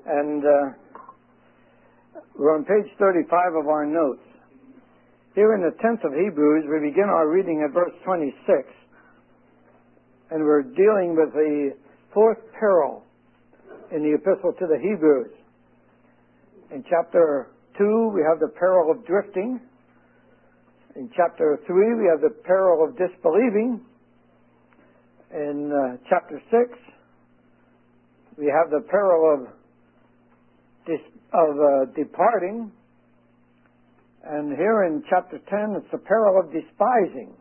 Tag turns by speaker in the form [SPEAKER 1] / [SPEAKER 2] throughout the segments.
[SPEAKER 1] And we're on page 35 of our notes. Here in the 10th of Hebrews, we begin our reading at verse 26. And we're dealing with the fourth peril in the epistle to the Hebrews. In chapter 2, we have the peril of drifting. In chapter 3, we have the peril of disbelieving. In chapter 6, we have the peril of departing. And here in chapter 10, it's the peril of despising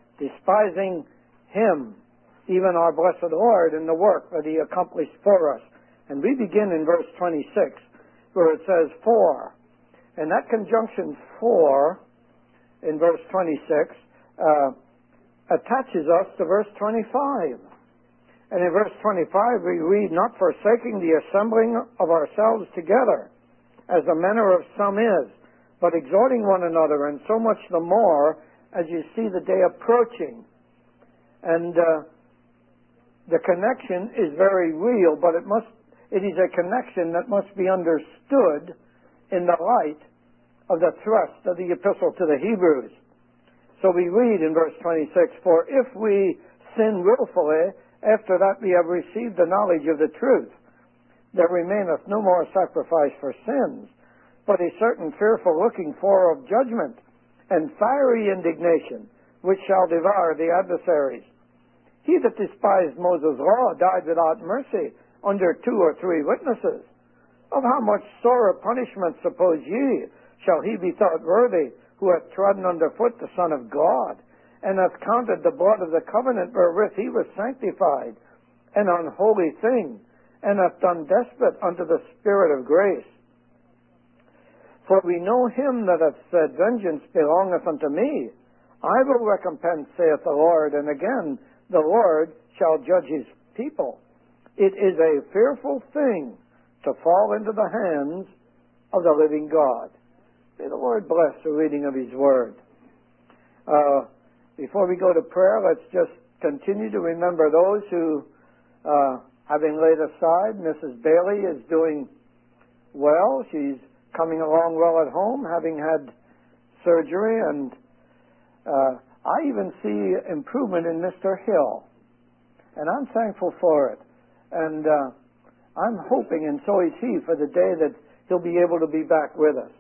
[SPEAKER 1] Him, even our blessed Lord, and the work that He accomplished for us. And we begin in verse 26, where it says, for. And that conjunction for, in verse 26, attaches us to verse 25. And in verse 25 we read, not forsaking the assembling of ourselves together, as the manner of some is, but exhorting one another, and so much the more as you see the day approaching. And the connection is very real, but it is a connection that must be understood in the light of the thrust of the epistle to the Hebrews. So we read in verse 26, for if we sin willfully, after that we have received the knowledge of the truth, there remaineth no more sacrifice for sins, but a certain fearful looking for of judgment, and fiery indignation, which shall devour the adversaries. He that despised Moses' law died without mercy, under 2 or 3 witnesses. Of how much sorer punishment, suppose ye, shall he be thought worthy, who hath trodden under foot the Son of God, and hath counted the blood of the covenant wherewith he was sanctified, an unholy thing, and hath done despite unto the Spirit of grace. For we know him that hath said, vengeance belongeth unto me. I will recompense, saith the Lord, and again the Lord shall judge his people. It is a fearful thing to fall into the hands of the living God. May the Lord bless the reading of His Word. Before we go to prayer, let's just continue to remember those who, having laid aside, Mrs. Bailey is doing well. She's coming along well at home, having had surgery, and I even see improvement in Mr. Hill, and I'm thankful for it. And I'm hoping, and so is he, for the day that he'll be able to be back with us.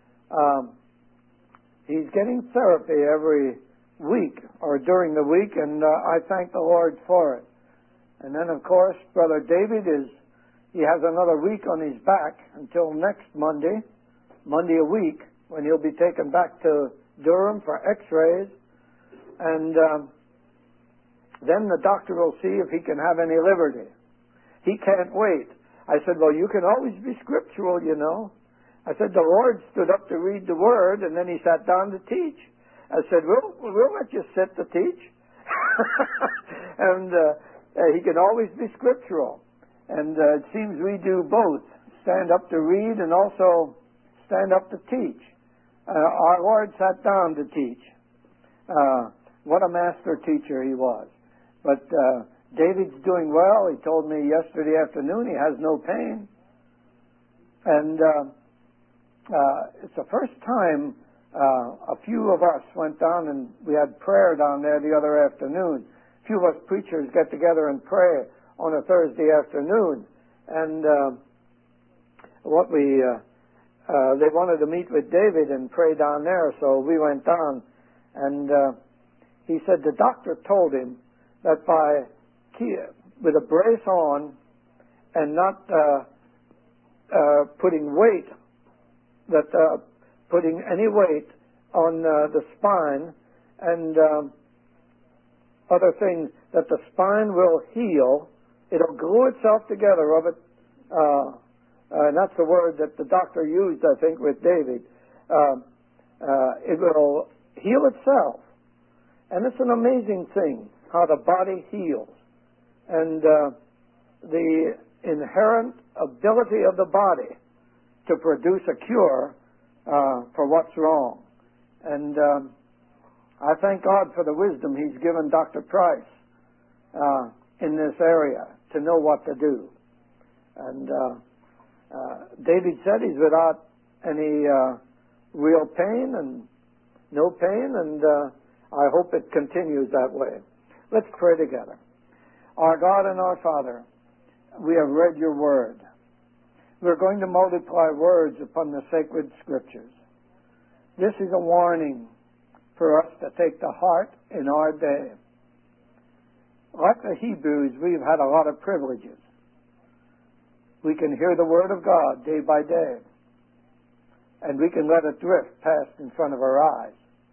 [SPEAKER 1] He's getting therapy every week or during the week, and I thank the Lord for it. And then, of course, Brother David he has another week on his back until next Monday a week, when he'll be taken back to Durham for x-rays. And then the doctor will see if he can have any liberty. He can't wait. I said, well, you can always be scriptural, you know. I said, the Lord stood up to read the Word, and then He sat down to teach. I said, we'll let you sit to teach. And he can always be scriptural. And it seems we do both, stand up to read and also stand up to teach. Our Lord sat down to teach. What a master teacher He was. But David's doing well. He told me yesterday afternoon he has no pain. And it's the first time a few of us went down, and we had prayer down there the other afternoon. A few of us preachers get together and pray on a Thursday afternoon. And they wanted to meet with David and pray down there, so we went down. And he said the doctor told him that with a brace on and not putting any weight on the spine and other things, that the spine will heal. It'll glue itself together of it. And that's the word that the doctor used, I think, with David. It will heal itself. And it's an amazing thing how the body heals. And the inherent ability of the body to produce a cure for what's wrong. And I thank God for the wisdom He's given Dr. Price in this area to know what to do. And David said he's without any real pain and no pain, and I hope it continues that way. Let's pray together. Our God and our Father, we have read your word. We're going to multiply words upon the sacred scriptures. This is a warning for us to take to heart in our day. Like the Hebrews, we've had a lot of privileges. We can hear the Word of God day by day, and we can let it drift past in front of our eyes.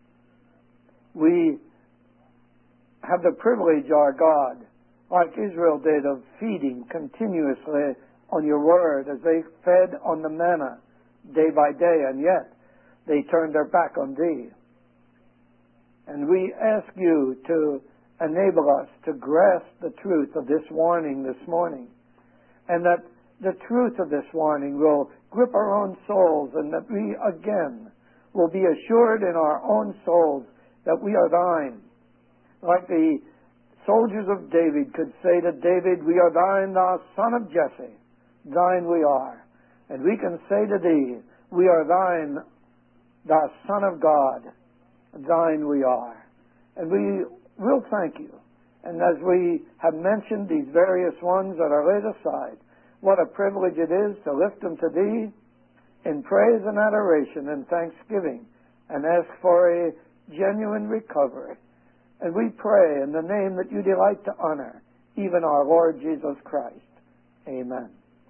[SPEAKER 1] We have the privilege, our God, like Israel did, of feeding continuously on your Word as they fed on the manna day by day, and yet they turned their back on Thee. And we ask you to enable us to grasp the truth of this warning this morning, and that the truth of this warning will grip our own souls, and that we again will be assured in our own souls that we are Thine. Like the soldiers of David could say to David, we are Thine, thou son of Jesse. Thine we are. And we can say to Thee, we are Thine, thou Son of God. Thine we are. And we will thank you. And as we have mentioned these various ones that are laid aside, what a privilege it is to lift them to Thee in praise and adoration and thanksgiving, and ask for a genuine recovery. And we pray in the name that you delight to honor, even our Lord Jesus Christ. Amen.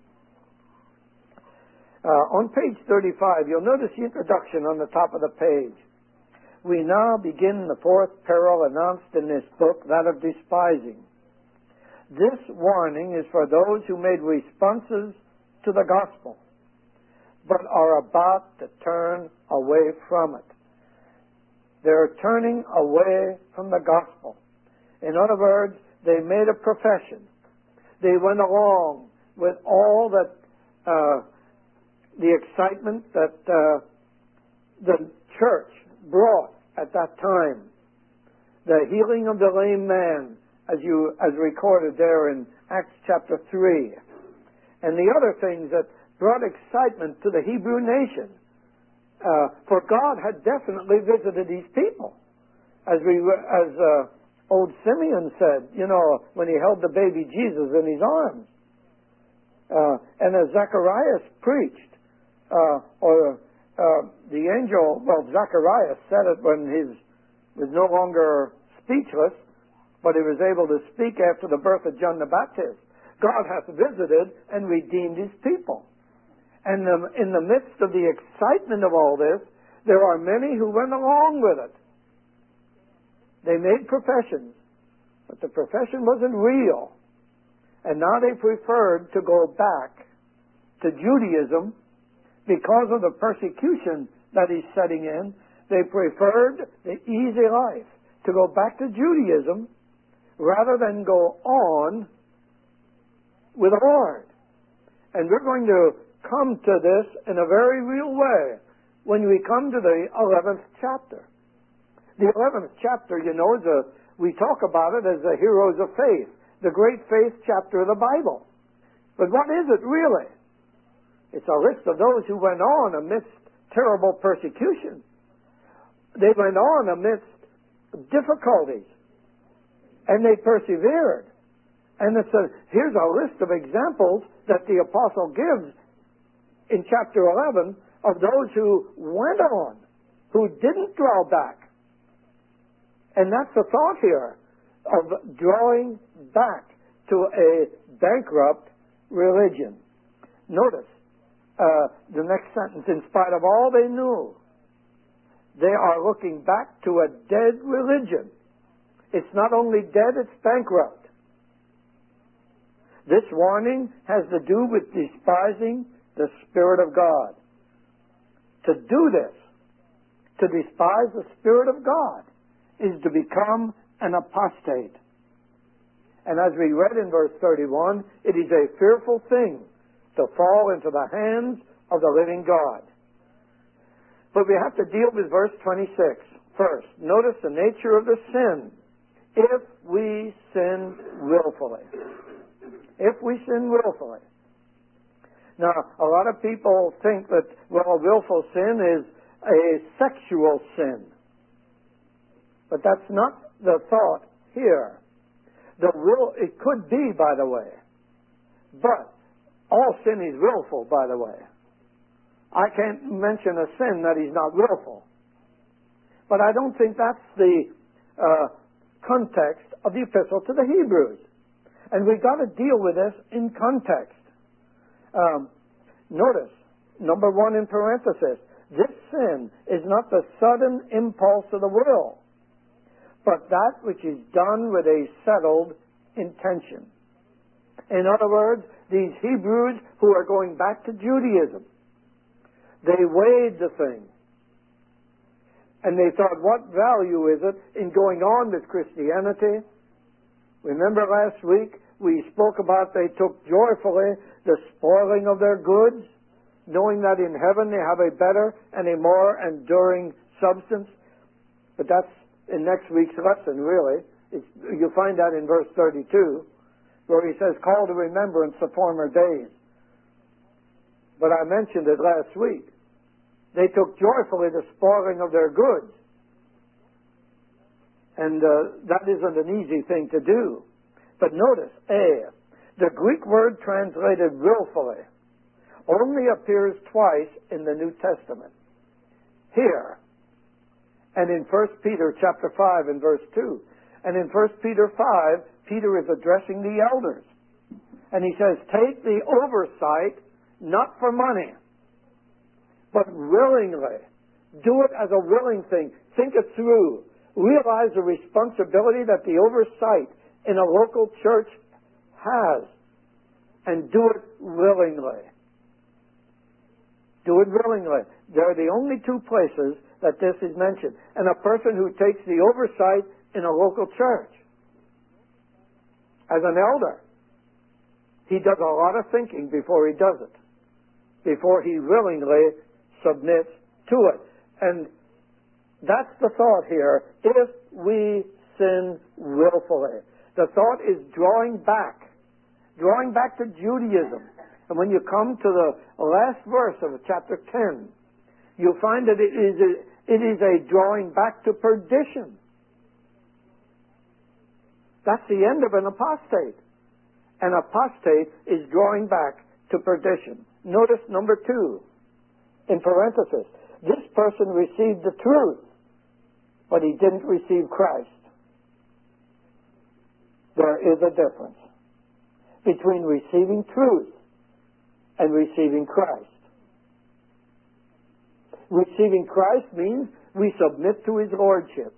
[SPEAKER 1] On page 35, you'll notice the introduction on the top of the page. We now begin the fourth peril announced in this book, that of despising. This warning is for those who made responses to the gospel, but are about to turn away from it. They're turning away from the gospel. In other words, they made a profession. They went along with all that the excitement that the church brought at that time. The healing of the lame man, as recorded there in Acts chapter 3. And the other things that brought excitement to the Hebrew nation. For God had definitely visited these people. As old Simeon said, when he held the baby Jesus in his arms. And as Zacharias preached, the angel, Zacharias said it when he was no longer speechless, but he was able to speak after the birth of John the Baptist. God hath visited and redeemed His people. And in the midst of the excitement of all this, there are many who went along with it. They made professions, but the profession wasn't real. And now they preferred to go back to Judaism because of the persecution that is setting in. They preferred the easy life, to go back to Judaism rather than go on with the Lord. And we're going to come to this in a very real way when we come to the 11th chapter. The 11th chapter, we talk about it as the heroes of faith, the great faith chapter of the Bible. But what is it really? It's a list of those who went on amidst terrible persecution. They went on amidst difficulties, and they persevered. And here's a list of examples that the apostle gives in chapter 11 of those who went on, who didn't draw back. And that's the thought here of drawing back to a bankrupt religion. Notice the next sentence. In spite of all they knew, they are looking back to a dead religion. It's not only dead, it's bankrupt. This warning has to do with despising the Spirit of God. To do this, to despise the Spirit of God, is to become an apostate. And as we read in verse 31, it is a fearful thing to fall into the hands of the living God. But we have to deal with verse 26 first. Notice the nature of the sin. If we sin willfully. If we sin willfully. Now, a lot of people think that, well, willful sin is a sexual sin. But that's not the thought here. It could be, by the way. But all sin is willful, by the way. I can't mention a sin that is not willful. But I don't think that's the context of the epistle to the Hebrews. And we've got to deal with this in context. Notice, number 1 in parenthesis, this sin is not the sudden impulse of the will, but that which is done with a settled intention. In other words, these Hebrews who are going back to Judaism, they weighed the thing. And they thought, what value is it in going on with Christianity? Remember last week we spoke about they took joyfully the spoiling of their goods, knowing that in heaven they have a better and a more enduring substance. But that's in next week's lesson, really. You'll find that in verse 32, where he says, call to remembrance the former days. But I mentioned it last week. They took joyfully the spoiling of their goods. And that isn't an easy thing to do. But notice, the Greek word translated willfully only appears twice in the New Testament. Here, and in 1 Peter chapter 5 and verse 2. And in 1 Peter 5, Peter is addressing the elders. And he says, take the oversight not for money, but willingly. Do it as a willing thing. Think it through. Realize the responsibility that the oversight in a local church has. And do it willingly. Do it willingly. They're the only 2 places that this is mentioned. And a person who takes the oversight in a local church as an elder, he does a lot of thinking before he does it, before he willingly submits to it. And that's the thought here. If we sin willfully, the thought is drawing back to Judaism. And when you come to the last verse of chapter 10, you'll find that it is a drawing back to perdition. That's the end of an apostate. An apostate is drawing back to perdition. Notice number 2, in parenthesis, this person received the truth, but he didn't receive Christ. There is a difference between receiving truth and receiving Christ. Receiving Christ means we submit to His Lordship.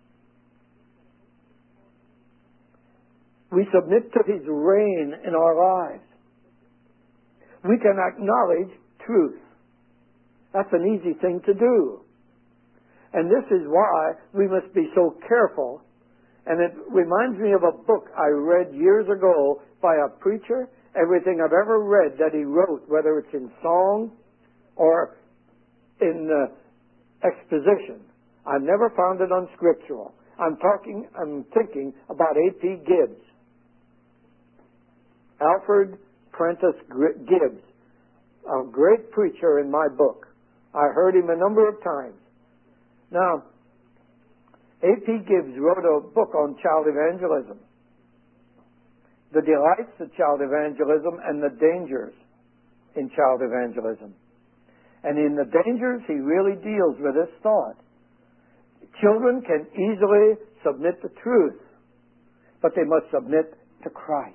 [SPEAKER 1] We submit to His reign in our lives. We can acknowledge truth. That's an easy thing to do. And this is why we must be so careful. And it reminds me of a book I read years ago by a preacher. Everything I've ever read that he wrote, whether it's in song or in exposition, I've never found it unscriptural. I'm thinking about A.P. Gibbs. Alfred Prentice Gibbs, a great preacher in my book. I heard him a number of times. Now, A.P. Gibbs wrote a book on child evangelism. The delights of child evangelism and the dangers in child evangelism. And in the dangers, he really deals with this thought. Children can easily submit to truth, but they must submit to Christ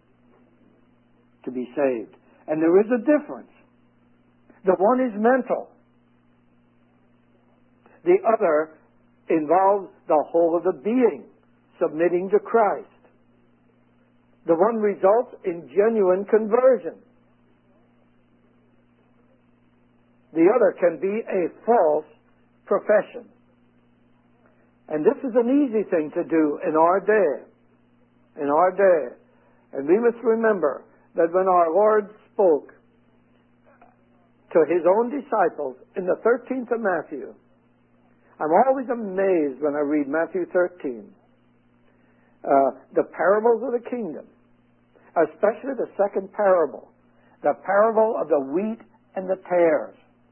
[SPEAKER 1] to be saved. And there is a difference. The one is mental. The other involves the whole of the being submitting to Christ. The one results in genuine conversion. The other can be a false profession. And this is an easy thing to do in our day. In our day. And we must remember that when our Lord spoke to His own disciples in the 13th of Matthew, I'm always amazed when I read Matthew 13. The parables of the kingdom, especially the second parable. the parable of the wheat and the tares.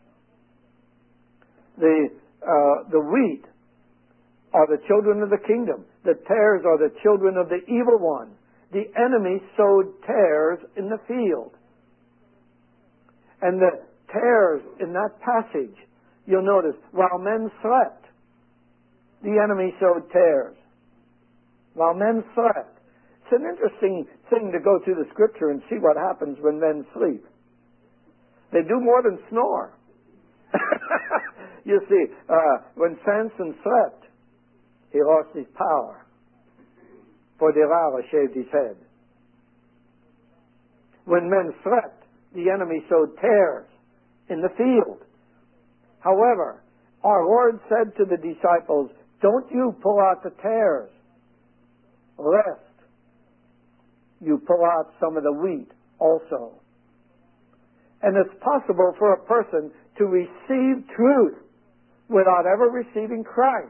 [SPEAKER 1] The wheat are the children of the kingdom. The tares are the children of the evil one. The enemy sowed tares in the field. And the tares in that passage, you'll notice, while men slept, the enemy sowed tares. While men slept. It's an interesting thing to go through the scripture and see what happens when men sleep. They do more than snore. You see, when Samson slept, he lost his power. For Delilah shaved his head. When men slept, the enemy sowed tares in the field. However, our Lord said to the disciples, don't you pull out the tares, lest you pull out some of the wheat also. And it's possible for a person to receive truth without ever receiving Christ.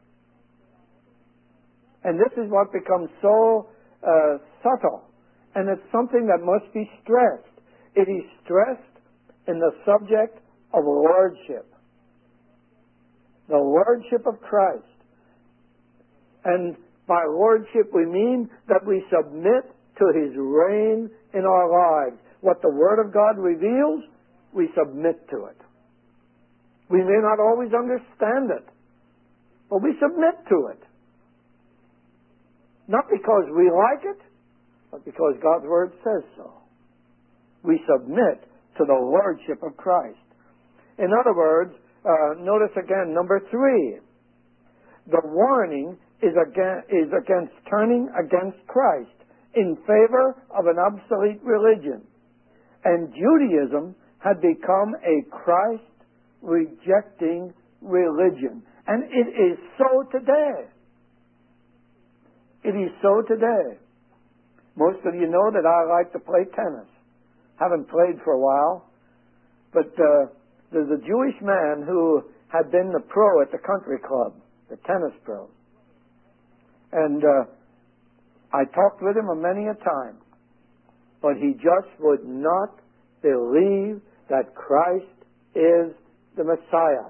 [SPEAKER 1] And this is what becomes so subtle. And it's something that must be stressed. It is stressed in the subject of lordship. The lordship of Christ. And by lordship we mean that we submit to His reign in our lives. What the Word of God reveals, we submit to it. We may not always understand it, but we submit to it. Not because we like it, but because God's Word says so. We submit to the lordship of Christ. In other words, notice again, number 3. The warning is against turning against Christ in favor of an obsolete religion. And Judaism had become a Christ-rejecting religion. And it is so today. It is so today. Most of you know that I like to play tennis. Haven't played for a while. But there's a Jewish man who had been the pro at the country club, the tennis pro. And I talked with him many a time. But he just would not believe that Christ is the Messiah.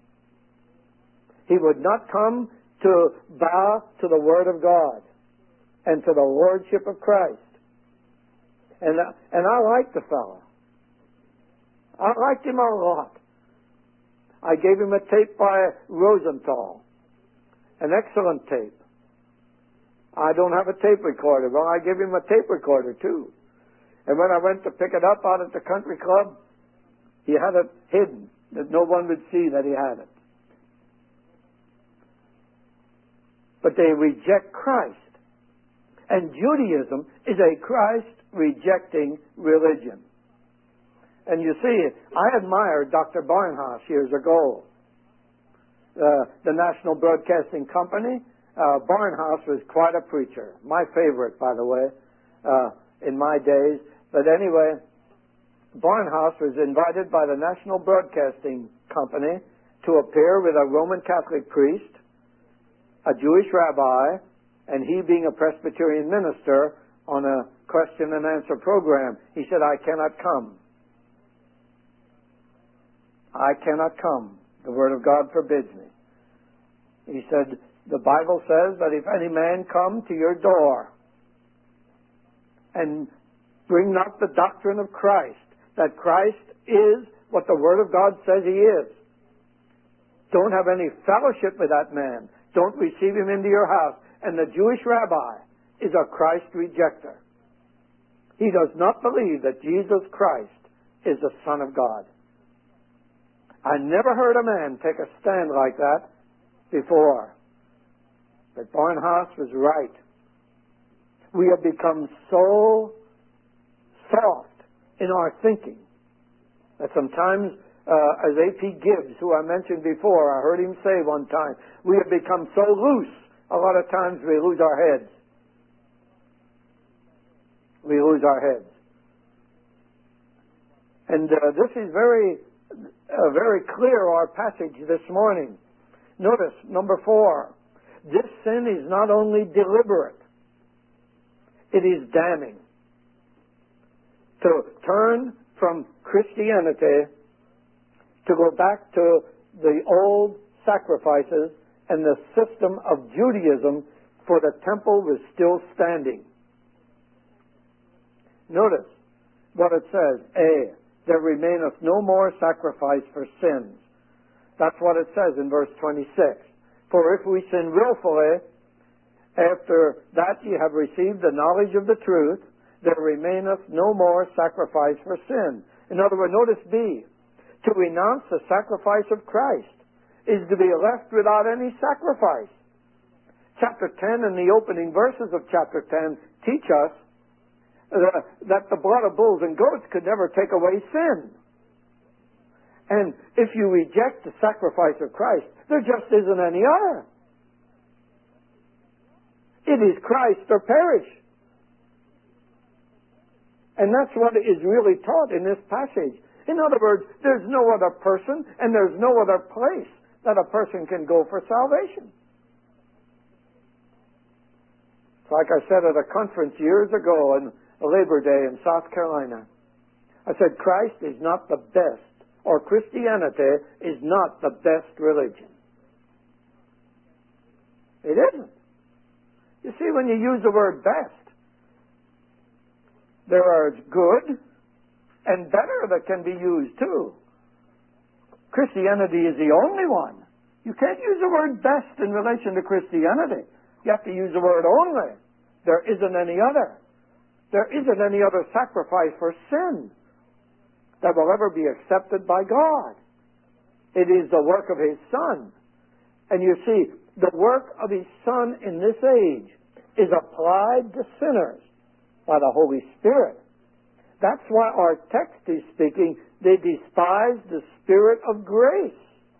[SPEAKER 1] He would not come to bow to the Word of God and to the Lordship of Christ. And I liked the fellow. I liked him a lot. I gave him a tape by Rosenthal, an excellent tape. I don't have a tape recorder. Well, I gave him a tape recorder too. And when I went to pick it up out at the country club, he had it hidden, that no one would see that he had it. But they reject Christ. And Judaism is a Christ-rejecting religion. And you see, I admired Dr. Barnhouse years ago. The National Broadcasting Company, Barnhouse was quite a preacher. My favorite, by the way, in my days. But anyway, Barnhouse was invited by the National Broadcasting Company to appear with a Roman Catholic priest, a Jewish rabbi, and he being a Presbyterian minister on a question and answer program. He said, I cannot come. I cannot come. The Word of God forbids me. He said, the Bible says that if any man come to your door and bring not the doctrine of Christ, that Christ is what the Word of God says He is, don't have any fellowship with that man. Don't receive him into your house. And the Jewish rabbi is a Christ rejecter. He does not believe that Jesus Christ is the Son of God. I never heard a man take a stand like that before. But Barnhouse was right. We have become so soft in our thinking that sometimes, as A.P. Gibbs, who I mentioned before, I heard him say one time, we have become so loose, a lot of times we lose our heads. We lose our heads. And this is very clear, our passage this morning. Notice, number 4, this sin is not only deliberate, it is damning. To turn from Christianity to go back to the old sacrifices and the system of Judaism, for the temple was still standing. Notice what it says. There remaineth no more sacrifice for sins. That's what it says in verse 26. For if we sin willfully, after that ye have received the knowledge of the truth, there remaineth no more sacrifice for sin. In other words, notice B. To renounce the sacrifice of Christ is to be left without any sacrifice. Chapter 10 and the opening verses of chapter 10 teach us that the blood of bulls and goats could never take away sin. And if you reject the sacrifice of Christ, there just isn't any other. It is Christ or perish. And that's what is really taught in this passage. In other words, there's no other person and there's no other place that a person can go for salvation. It's like I said at a conference years ago on Labor Day in South Carolina. I said, Christ is not the best, or Christianity is not the best religion. It isn't. You see, when you use the word best, there are good and better that can be used too. Christianity is the only one. You can't use the word best in relation to Christianity. You have to use the word only. There isn't any other. There isn't any other sacrifice for sin that will ever be accepted by God. It is the work of His Son. And you see, the work of His Son in this age is applied to sinners by the Holy Spirit. That's why our text is speaking, they despise the Spirit of grace.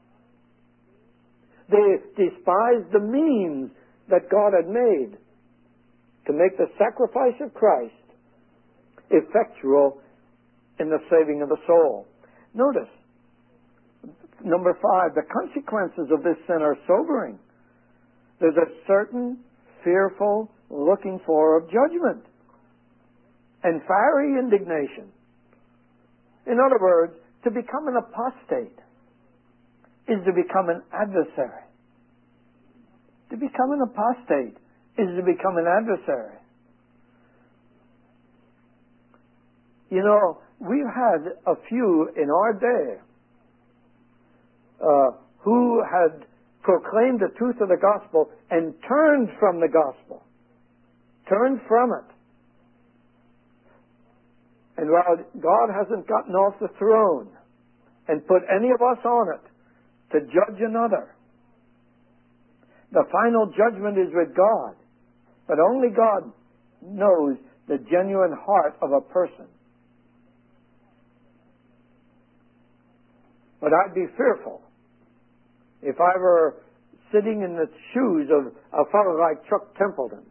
[SPEAKER 1] They despise the means that God had made to make the sacrifice of Christ effectual in the saving of the soul. Notice, number 5, the consequences of this sin are sobering. There's a certain fearful looking for of judgment and fiery indignation. In other words, to become an apostate is to become an adversary. To become an apostate is to become an adversary. You know, we've had a few in our day who had proclaimed the truth of the gospel and turned from the gospel. Turned from it. And while God hasn't gotten off the throne and put any of us on it to judge another, the final judgment is with God. But only God knows the genuine heart of a person. But I'd be fearful if I were sitting in the shoes of a fellow like Chuck Templeton.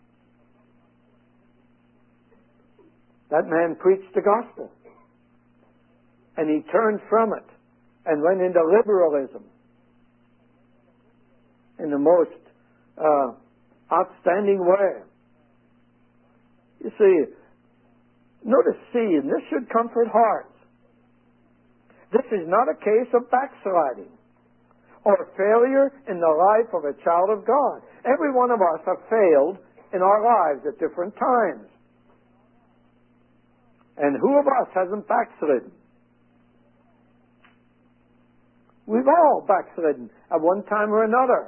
[SPEAKER 1] That man preached the gospel. And he turned from it and went into liberalism in the most outstanding way. You see, notice C, and this should comfort hearts. This is not a case of backsliding or failure in the life of a child of God. Every one of us have failed in our lives at different times. And who of us hasn't backslidden? We've all backslidden at one time or another.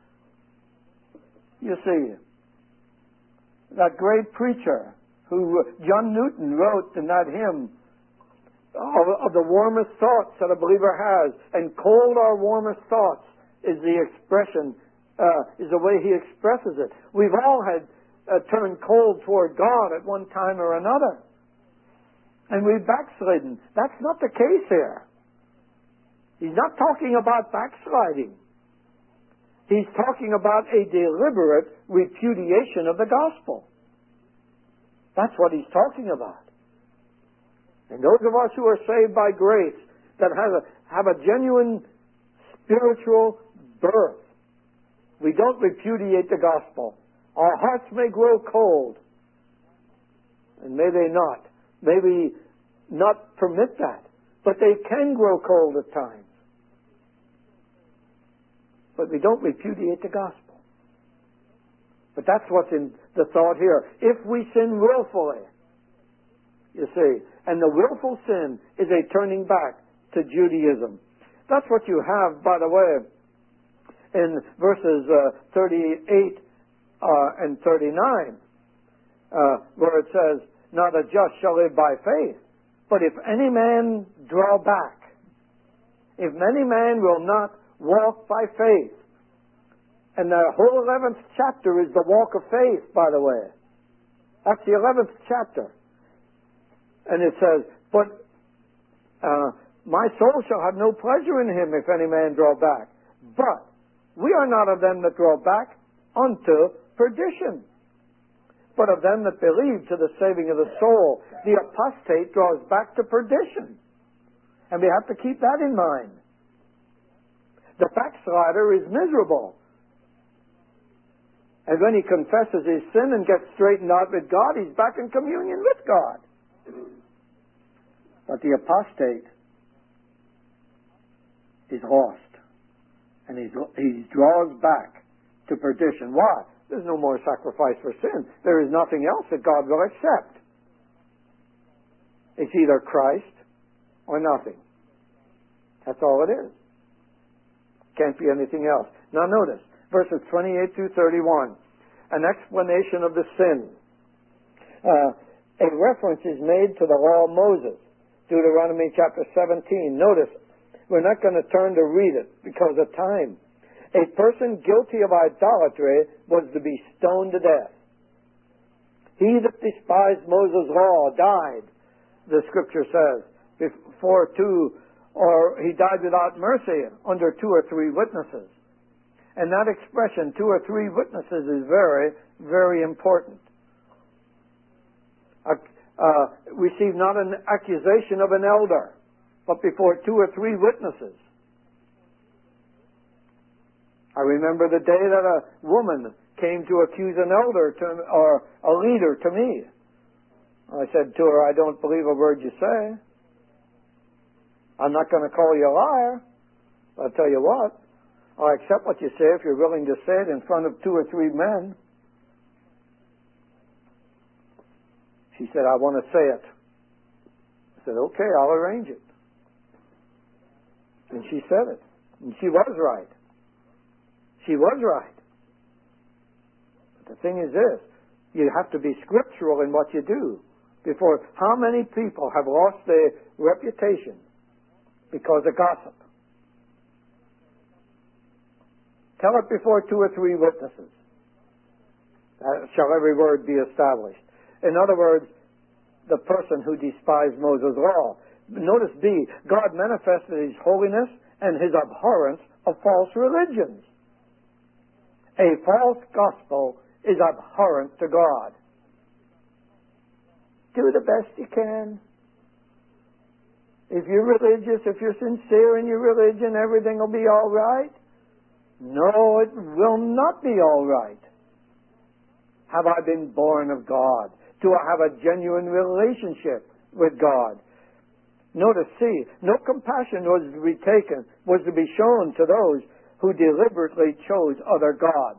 [SPEAKER 1] You see, that great preacher who John Newton wrote in that hymn of the warmest thoughts that a believer has, and cold our warmest thoughts is the expression, is the way he expresses it. We've all had turned cold toward God at one time or another. And we've backslidden. That's not the case here. He's not talking about backsliding. He's talking about a deliberate repudiation of the gospel. That's what he's talking about. And those of us who are saved by grace, that have a genuine spiritual birth, we don't repudiate the gospel. Our hearts may grow cold, and may they not. May we not permit that. But they can grow cold at times. But we don't repudiate the gospel. But that's what's in the thought here. If we sin willfully, you see, and the willful sin is a turning back to Judaism. That's what you have, by the way, in verses 38 and 39, where it says, "Not the just shall live by faith, but if any man draw back, if any man will not walk by faith." And the whole 11th chapter is the walk of faith, by the way. That's the 11th chapter. And it says, "But my soul shall have no pleasure in him if any man draw back. But we are not of them that draw back unto perdition, but of them that believe to the saving of the soul." The apostate draws back to perdition. And we have to keep that in mind. The backslider is miserable. And when he confesses his sin and gets straightened out with God, he's back in communion with God. But the apostate is lost. And he draws back to perdition. Why? There's no more sacrifice for sin. There is nothing else that God will accept. It's either Christ or nothing. That's all it is. Can't be anything else. Now notice, verses 28 through 31, an explanation of the sin. A reference is made to the law of Moses, Deuteronomy chapter 17. Notice, we're not going to turn to read it because of time. A person guilty of idolatry was to be stoned to death. He that despised Moses' law died, the scripture says, before two, or he died without mercy under 2 or 3 witnesses. And that expression, 2 or 3 witnesses, is very, very important. Receive not an accusation of an elder, but before 2 or 3 witnesses. I remember the day that a woman came to accuse an elder or a leader to me. I said to her, "I don't believe a word you say. I'm not going to call you a liar. I'll tell you what, I'll accept what you say if you're willing to say it in front of 2 or 3 men." She said, "I want to say it." I said, "Okay, I'll arrange it." And she said it. And she was right. She was right. But the thing is this, you have to be scriptural in what you do. Before, how many people have lost their reputation because of gossip? Tell it before 2 or 3 witnesses. Shall every word be established. In other words, the person who despised Moses' law. Notice B, God manifested His holiness and His abhorrence of false religions. A false gospel is abhorrent to God. Do the best you can. If you're religious, if you're sincere in your religion, everything will be all right. No, it will not be all right. Have I been born of God? Do I have a genuine relationship with God? Notice C, no compassion was to be shown to those who deliberately chose other gods.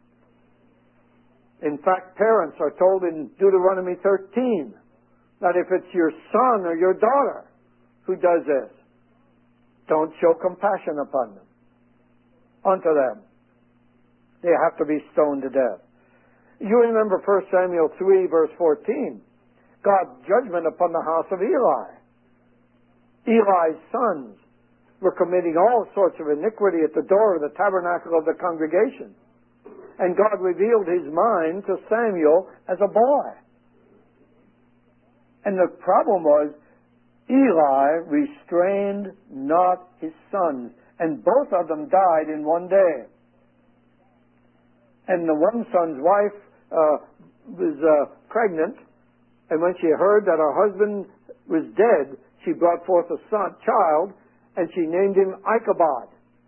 [SPEAKER 1] In fact, parents are told in Deuteronomy 13 that if it's your son or your daughter who does this, don't show compassion upon them, unto them. They have to be stoned to death. You remember 1 Samuel 3, verse 14, God's judgment upon the house of Eli. Eli's sons were committing all sorts of iniquity at the door of the tabernacle of the congregation. And God revealed His mind to Samuel as a boy. And the problem was, Eli restrained not his sons, and both of them died in one day. And the one son's wife was pregnant, and when she heard that her husband was dead, she brought forth a child, and she named him Ichabod.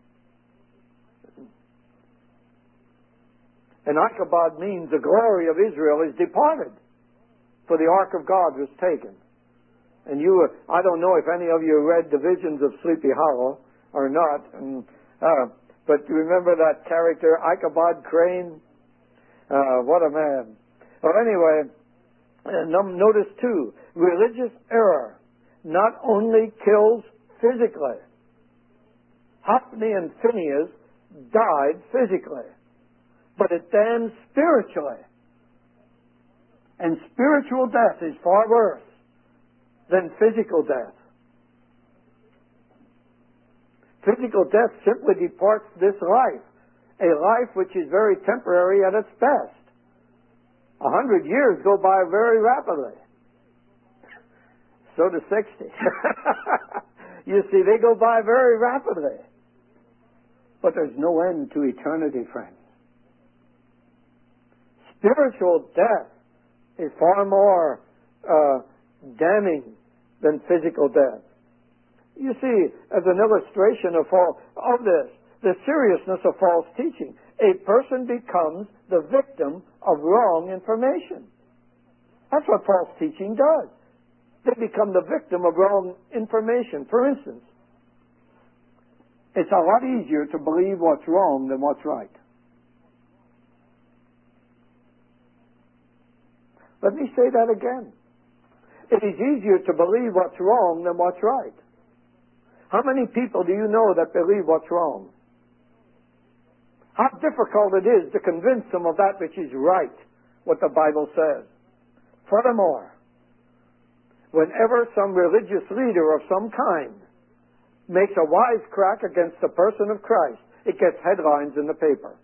[SPEAKER 1] And Ichabod means the glory of Israel is departed, for the ark of God was taken. And I don't know if any of you read the Visions of Sleepy Hollow or not, but you remember that character, Ichabod Crane? What a man. Well, anyway, notice too, religious error not only kills physically. Hophni and Phinehas died physically, but it damns spiritually. And spiritual death is far worse than physical death. Physical death simply departs this life, a life which is very temporary at its best. 100 years go by very rapidly. So do 60. You see, they go by very rapidly. But there's no end to eternity, friends. Spiritual death is far more damning than physical death. You see, as an illustration of this, the seriousness of false teaching, a person becomes the victim of wrong information. That's what false teaching does. They become the victim of wrong information. For instance, it's a lot easier to believe what's wrong than what's right. Let me say that again. It is easier to believe what's wrong than what's right. How many people do you know that believe what's wrong? How difficult it is to convince them of that which is right, what the Bible says. Furthermore, whenever some religious leader of some kind makes a wisecrack against the person of Christ, it gets headlines in the paper.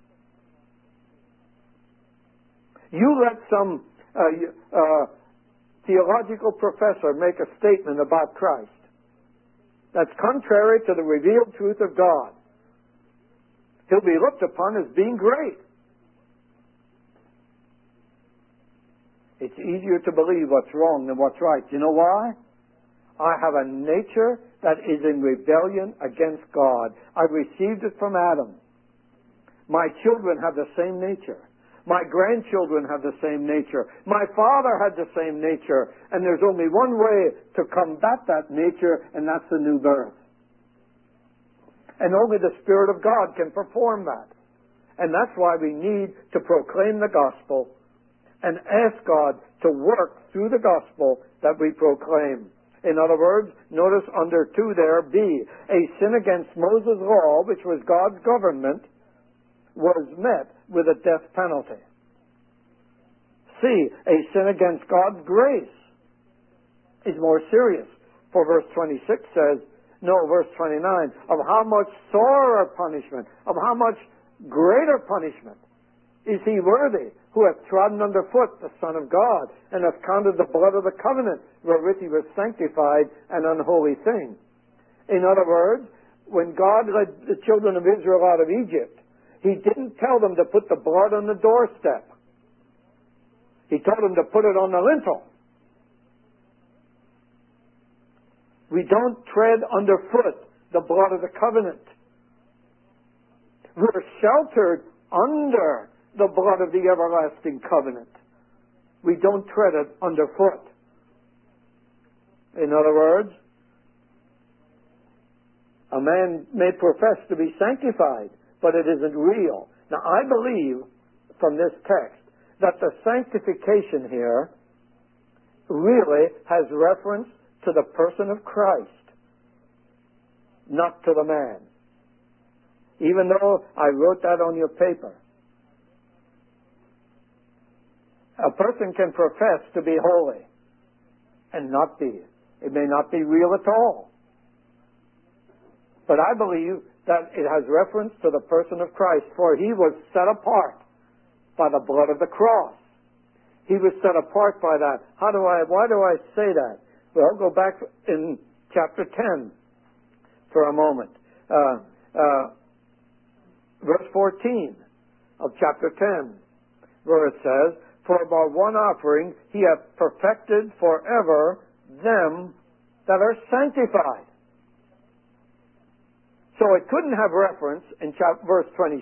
[SPEAKER 1] You let some theological professor make a statement about Christ that's contrary to the revealed truth of God. He'll be looked upon as being great. It's easier to believe what's wrong than what's right. You know why? I have a nature that is in rebellion against God. I received it from Adam. My children have the same nature. My grandchildren have the same nature. My father had the same nature. And there's only one way to combat that nature, and that's the new birth. And only the Spirit of God can perform that. And that's why we need to proclaim the gospel and ask God to work through the gospel that we proclaim. In other words, notice under 2 there, B, a sin against Moses' law, which was God's government, was met with a death penalty. C, a sin against God's grace is more serious. For verse 26 says, verse 29, of how much sorer punishment, of how much greater punishment is he worthy, who hath trodden under foot the Son of God, and hath counted the blood of the covenant wherewith he was sanctified an unholy thing. In other words, when God led the children of Israel out of Egypt, he didn't tell them to put the blood on the doorstep. He told them to put it on the lintel. We don't tread underfoot the blood of the covenant. We're sheltered under the blood of the everlasting covenant. We don't tread it underfoot. In other words, a man may profess to be sanctified, but it isn't real. Now, I believe from this text that the sanctification here really has reference to the person of Christ, not to the man. Even though I wrote that on your paper. A person can profess to be holy and not be. It may not be real at all. But I believe that it has reference to the person of Christ, for he was set apart by the blood of the cross. He was set apart by that. Why do I say that? Well, go back in chapter 10 for a moment. Verse 14 of chapter 10, where it says, for by one offering he hath perfected forever them that are sanctified. So it couldn't have reference in verse 26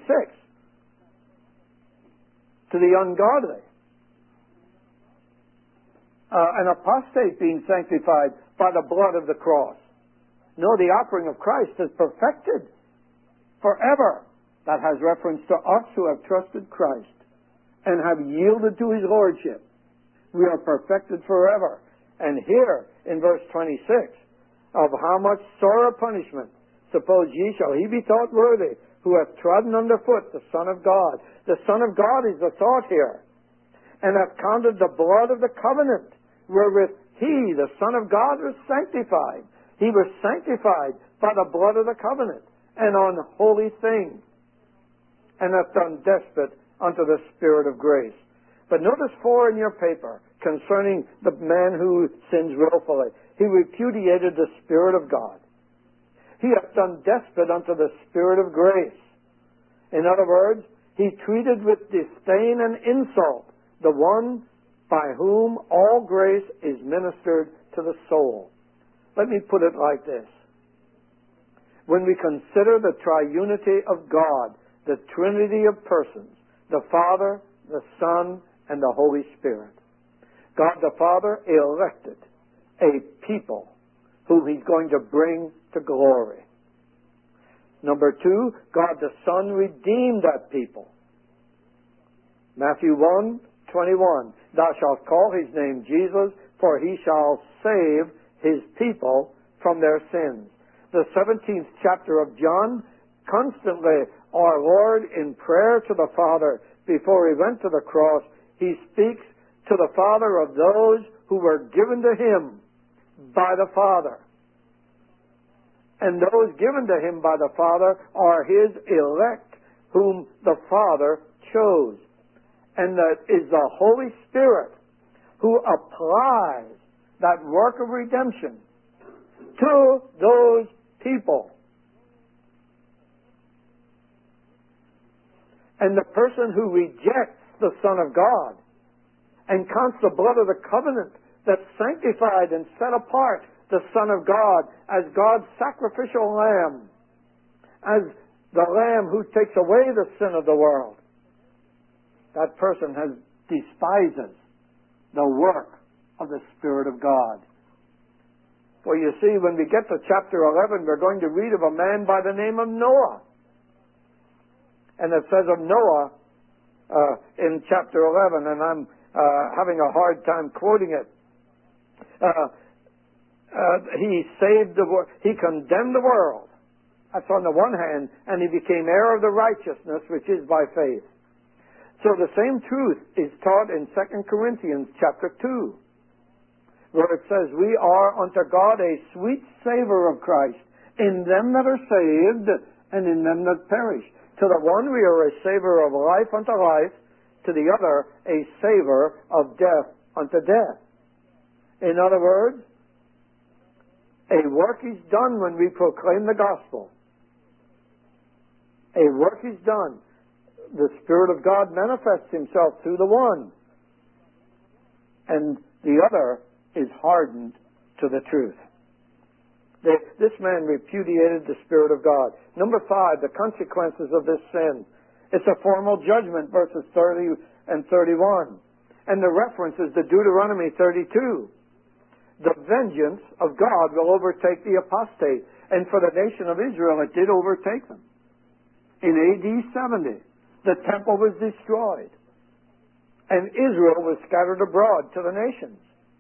[SPEAKER 1] to the ungodly. an apostate being sanctified by the blood of the cross. No, the offering of Christ is perfected forever. That has reference to us who have trusted Christ and have yielded to His Lordship. We are perfected forever. And here, in verse 26, of how much sorer punishment, suppose ye shall he be thought worthy, who hath trodden under foot the Son of God. The Son of God is the thought here. And hath counted the blood of the covenant, wherewith He, the Son of God, was sanctified. He was sanctified by the blood of the covenant, an unholy thing, and hath done despot unto the Spirit of grace. But notice 4 in your paper concerning the man who sins willfully. He repudiated the Spirit of God. He hath done despot unto the Spirit of grace. In other words, he treated with disdain and insult the one by whom all grace is ministered to the soul. Let me put it like this. When we consider the triunity of God, the Trinity of persons, the Father, the Son, and the Holy Spirit, God the Father elected a people whom He's going to bring to glory. Number 2, God the Son redeemed that people. Matthew 1:21, thou shalt call His name Jesus, for He shall save His people from their sins. The 17th chapter of John, constantly our Lord in prayer to the Father before He went to the cross, He speaks to the Father of those who were given to Him by the Father. And those given to Him by the Father are His elect, whom the Father chose. And that is the Holy Spirit who applies that work of redemption to those people. And the person who rejects the Son of God and counts the blood of the covenant that sanctified and set apart the Son of God as God's sacrificial lamb, as the Lamb who takes away the sin of the world, that person despises the work of the Spirit of God. For you see, when we get to chapter 11, we're going to read of a man by the name of Noah. And it says of Noah in chapter 11, and I'm having a hard time quoting it. He saved the world. He condemned the world. That's on the one hand, and he became heir of the righteousness which is by faith. So the same truth is taught in 2 Corinthians chapter 2, where it says, we are unto God a sweet savor of Christ in them that are saved and in them that perish. To the one we are a savor of life unto life, to the other a savor of death unto death. In other words, a work is done when we proclaim the gospel. A work is done. The Spirit of God manifests Himself through the one, and the other is hardened to the truth. This man repudiated the Spirit of God. Number 5, the consequences of this sin. It's a formal judgment, verses 30 and 31. And the reference is to Deuteronomy 32. The vengeance of God will overtake the apostate. And for the nation of Israel, it did overtake them. In AD 70, the temple was destroyed. And Israel was scattered abroad to the nations.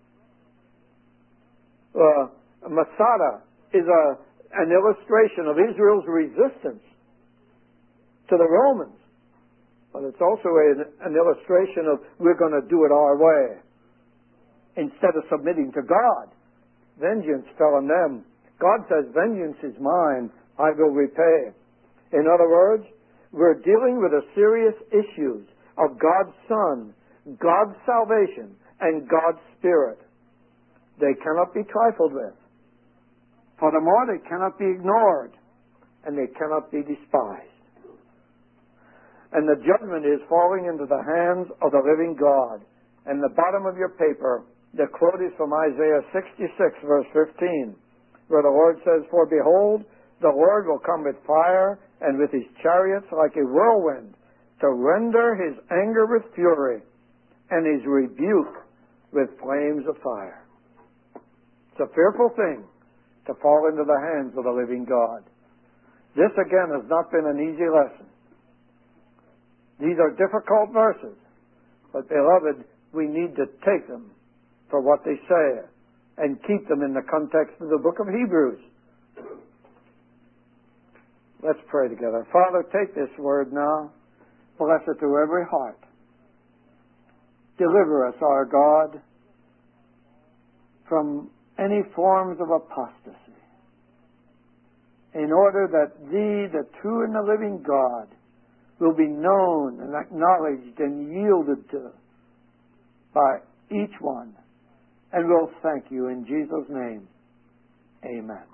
[SPEAKER 1] Masada is an illustration of Israel's resistance to the Romans. But it's also an illustration of we're going to do it our way instead of submitting to God. Vengeance fell on them. God says, vengeance is mine, I will repay. In other words, we're dealing with the serious issues of God's Son, God's salvation, and God's Spirit. They cannot be trifled with. Furthermore, they cannot be ignored, and they cannot be despised. And the judgment is falling into the hands of the living God. And the bottom of your paper, the quote is from Isaiah 66, verse 15, where the Lord says, for behold, the Lord will come with fire, and with His chariots like a whirlwind, to render His anger with fury, and His rebuke with flames of fire. It's a fearful thing to fall into the hands of the living God. This, again, has not been an easy lesson. These are difficult verses, but, beloved, we need to take them for what they say and keep them in the context of the book of Hebrews. Let's pray together. Father, take this word now. Bless it to every heart. Deliver us, our God, from any forms of apostasy, in order that Thee, the true and the living God, will be known and acknowledged and yielded to by each one. And we'll thank You in Jesus' name. Amen.